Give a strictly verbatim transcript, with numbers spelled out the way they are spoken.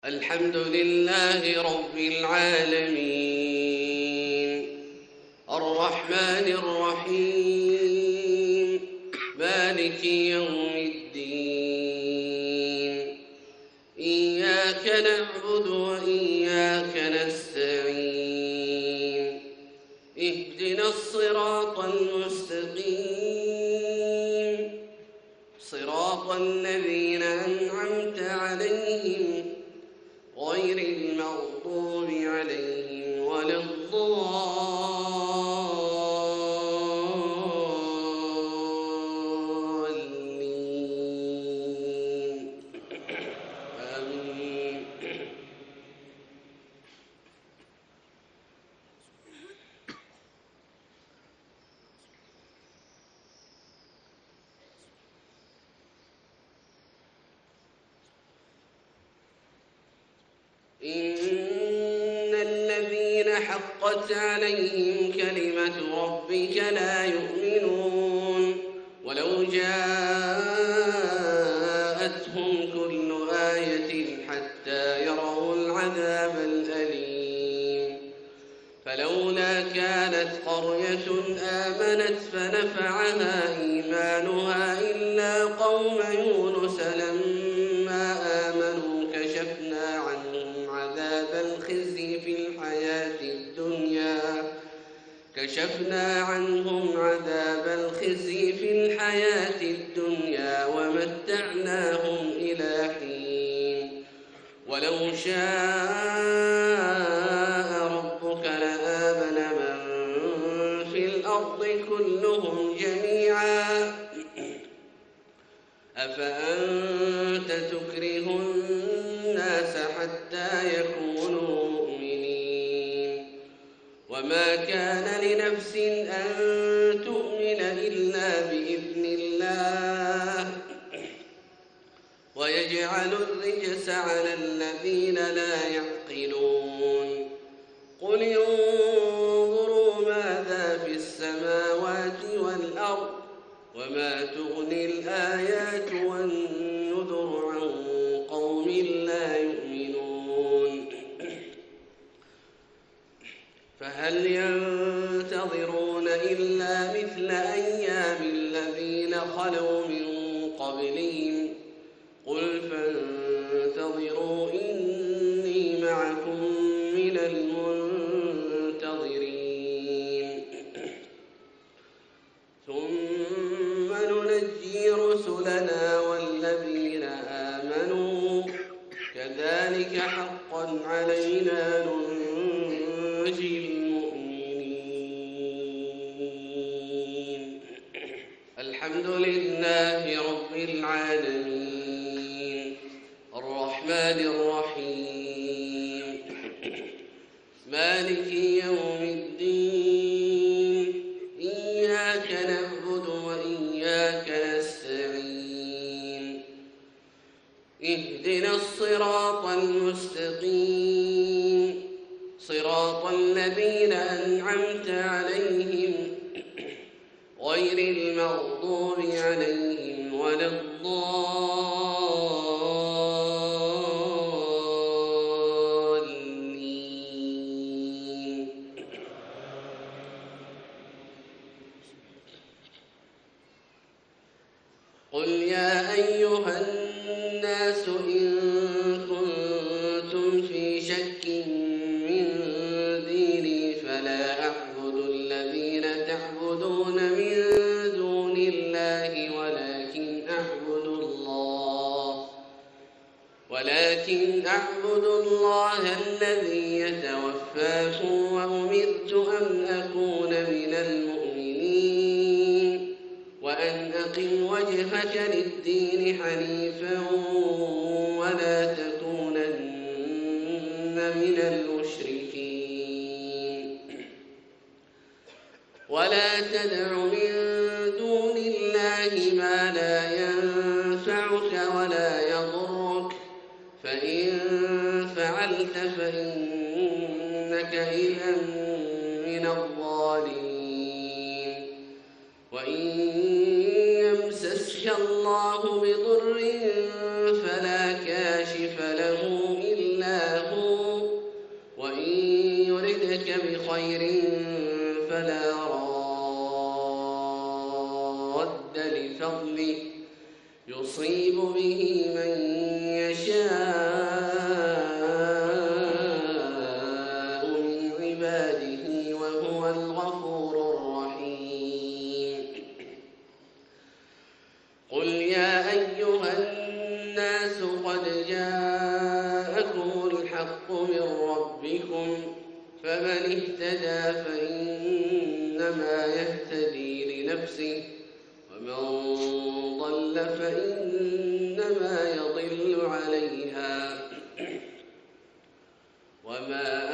الحمد لله رب العالمين الرحمن الرحيم مالك يوم الدين إياك نعبد وإياك نستعين اهدنا الصراط المستقيم صراط الذين أنعمت عليهم غير المغضوب عليهم ولا الضالين آمين. إن الذين حقت عليهم كلمة ربك لا يؤمنون ولو جاءتهم كل آية حتى يروا العذاب الأليم فلولا كانت قرية آمنت فنفعها إيمانها إلا قوم يونس لما آمنوا كشفنا عنهم عذاب الخزي في الحياة الدنيا كشفنا عنهم عذاب الخزي في الحياة الدنيا ومتعناهم إلى حين ولو شاء ربك لآمن من في الأرض كلهم جميعا أفأنت تكره الناس حتى يكونوا مؤمنين وما كان لنفس أن تؤمن إلا بإذن الله ويجعل الرجس على الذين لا يعقلون قل انظروا ماذا في السماوات والأرض وما تغني الآيات والنذر عن قوم لا يؤمنون فهل ينتظرون إلا مثل أيام الذين خلوا من قبلهم قل فانتظروا إني معكم من المنتظرين ثم ننجي رسلنا والذين آمنوا كذلك حقا علينا ننجي المؤمنين الحمد لله رب العالمين الرحمن الرحيم مالك يوم الدين إياك نعبد وإياك نستعين اهدنا الصراط المستقيم صراط الذين أنعمت عليهم غير المغضوب عليهم ولا الضالين قل يا أيها الناس إن كنتم في شك من ديني فلا أعبد الذين تعبدون من دون الله ولكن أعبد الله ولكن أعبد الله الذي يتوفاكم وأمرت أن أكون من المؤمنين وأن أقم وجهك للدين حنيفا ولا تكونن من المشركين ولا تدع من دون الله ما لا ينفعك ولا يضرك فإن فعلت فإنك إذا من الظالمين وإن يمسسك الله بضر فلا كاشف له إلا خير فلا راد لفضله يصيب به من يشاء من عباده وهو الغفور الرحيم. قل يا أيها الناس قد جاءكم الحق من ربكم فمن اهتدى فإنما يهتدي لنفسه ومن ضل فإنما يضل عليها وما